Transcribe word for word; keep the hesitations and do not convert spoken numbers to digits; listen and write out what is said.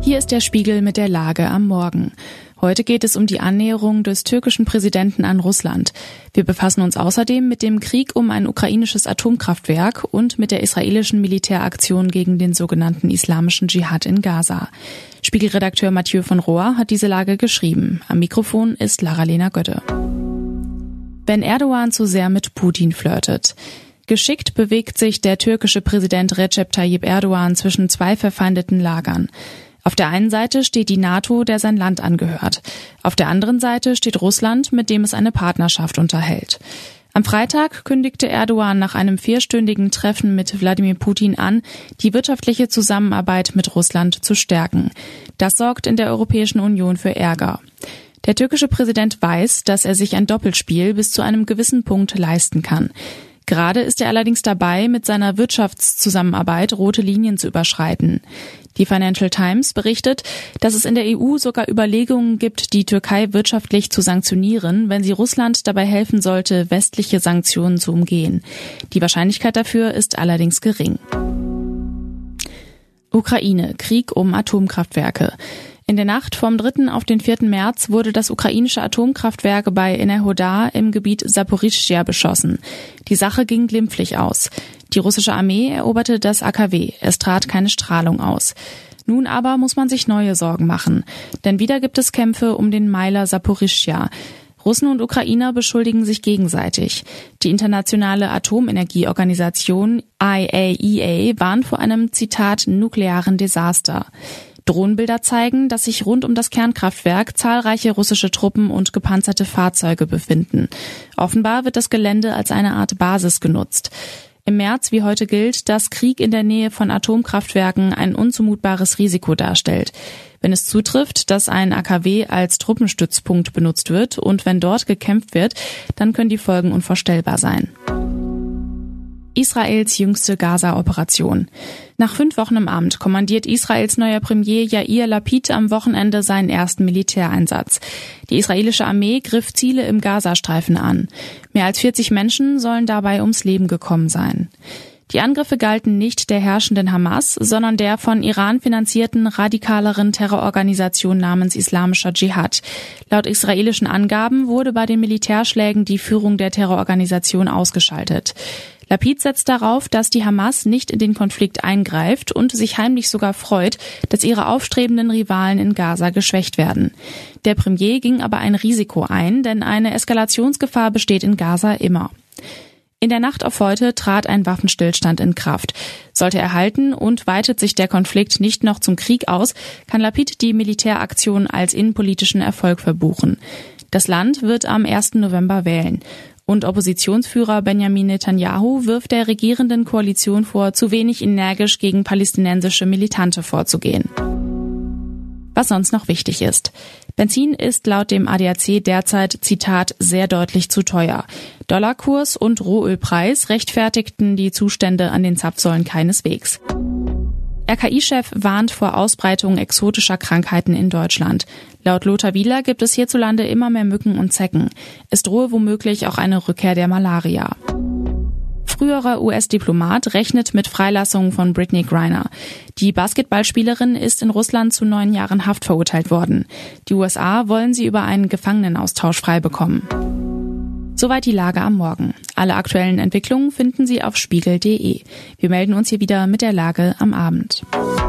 Hier ist der Spiegel mit der Lage am Morgen. Heute geht es um die Annäherung des türkischen Präsidenten an Russland. Wir befassen uns außerdem mit dem Krieg um ein ukrainisches Atomkraftwerk und mit der israelischen Militäraktion gegen den sogenannten islamischen Dschihad in Gaza. Spiegelredakteur Mathieu von Rohr hat diese Lage geschrieben. Am Mikrofon ist Lara-Lena Götte. Wenn Erdogan zu sehr mit Putin flirtet. Geschickt bewegt sich der türkische Präsident Recep Tayyip Erdogan zwischen zwei verfeindeten Lagern. Auf der einen Seite steht die NATO, der sein Land angehört. Auf der anderen Seite steht Russland, mit dem es eine Partnerschaft unterhält. Am Freitag kündigte Erdogan nach einem vierstündigen Treffen mit Wladimir Putin an, die wirtschaftliche Zusammenarbeit mit Russland zu stärken. Das sorgt in der Europäischen Union für Ärger. Der türkische Präsident weiß, dass er sich ein Doppelspiel bis zu einem gewissen Punkt leisten kann. Gerade ist er allerdings dabei, mit seiner Wirtschaftszusammenarbeit rote Linien zu überschreiten. Die Financial Times berichtet, dass es in der E U sogar Überlegungen gibt, die Türkei wirtschaftlich zu sanktionieren, wenn sie Russland dabei helfen sollte, westliche Sanktionen zu umgehen. Die Wahrscheinlichkeit dafür ist allerdings gering. Ukraine, Krieg um Atomkraftwerke. In der Nacht vom dritten auf den vierten März wurde das ukrainische Atomkraftwerk bei Enerhodar im Gebiet Saporischschja beschossen. Die Sache ging glimpflich aus. Die russische Armee eroberte das A K W. Es trat keine Strahlung aus. Nun aber muss man sich neue Sorgen machen. Denn wieder gibt es Kämpfe um den Meiler Saporischschja. Russen und Ukrainer beschuldigen sich gegenseitig. Die internationale Atomenergieorganisation I A E A warnt vor einem, Zitat, nuklearen Desaster. Drohnenbilder zeigen, dass sich rund um das Kernkraftwerk zahlreiche russische Truppen und gepanzerte Fahrzeuge befinden. Offenbar wird das Gelände als eine Art Basis genutzt. Im März wie heute gilt, dass Krieg in der Nähe von Atomkraftwerken ein unzumutbares Risiko darstellt. Wenn es zutrifft, dass ein A K W als Truppenstützpunkt benutzt wird und wenn dort gekämpft wird, dann können die Folgen unvorstellbar sein. Israels jüngste Gaza-Operation. Nach fünf Wochen im Amt kommandiert Israels neuer Premier Yair Lapid am Wochenende seinen ersten Militäreinsatz. Die israelische Armee griff Ziele im Gazastreifen an. Mehr als vierzig Menschen sollen dabei ums Leben gekommen sein. Die Angriffe galten nicht der herrschenden Hamas, sondern der von Iran finanzierten radikaleren Terrororganisation namens Islamischer Dschihad. Laut israelischen Angaben wurde bei den Militärschlägen die Führung der Terrororganisation ausgeschaltet. Lapid setzt darauf, dass die Hamas nicht in den Konflikt eingreift und sich heimlich sogar freut, dass ihre aufstrebenden Rivalen in Gaza geschwächt werden. Der Premier ging aber ein Risiko ein, denn eine Eskalationsgefahr besteht in Gaza immer. In der Nacht auf heute trat ein Waffenstillstand in Kraft. Sollte er halten und weitet sich der Konflikt nicht noch zum Krieg aus, kann Lapid die Militäraktion als innenpolitischen Erfolg verbuchen. Das Land wird am ersten November wählen. Und Oppositionsführer Benjamin Netanyahu wirft der regierenden Koalition vor, zu wenig energisch gegen palästinensische Militante vorzugehen. Was sonst noch wichtig ist. Benzin ist laut dem A D A C derzeit, Zitat, sehr deutlich zu teuer. Dollarkurs und Rohölpreis rechtfertigten die Zustände an den Zapfsäulen keineswegs. R K I-Chef warnt vor Ausbreitung exotischer Krankheiten in Deutschland. Laut Lothar Wieler gibt es hierzulande immer mehr Mücken und Zecken. Es drohe womöglich auch eine Rückkehr der Malaria. Früherer U S-Diplomat rechnet mit Freilassung von Brittney Griner. Die Basketballspielerin ist in Russland zu neun Jahren Haft verurteilt worden. Die U S A wollen sie über einen Gefangenenaustausch frei bekommen. Soweit die Lage am Morgen. Alle aktuellen Entwicklungen finden Sie auf spiegel punkt de. Wir melden uns hier wieder mit der Lage am Abend.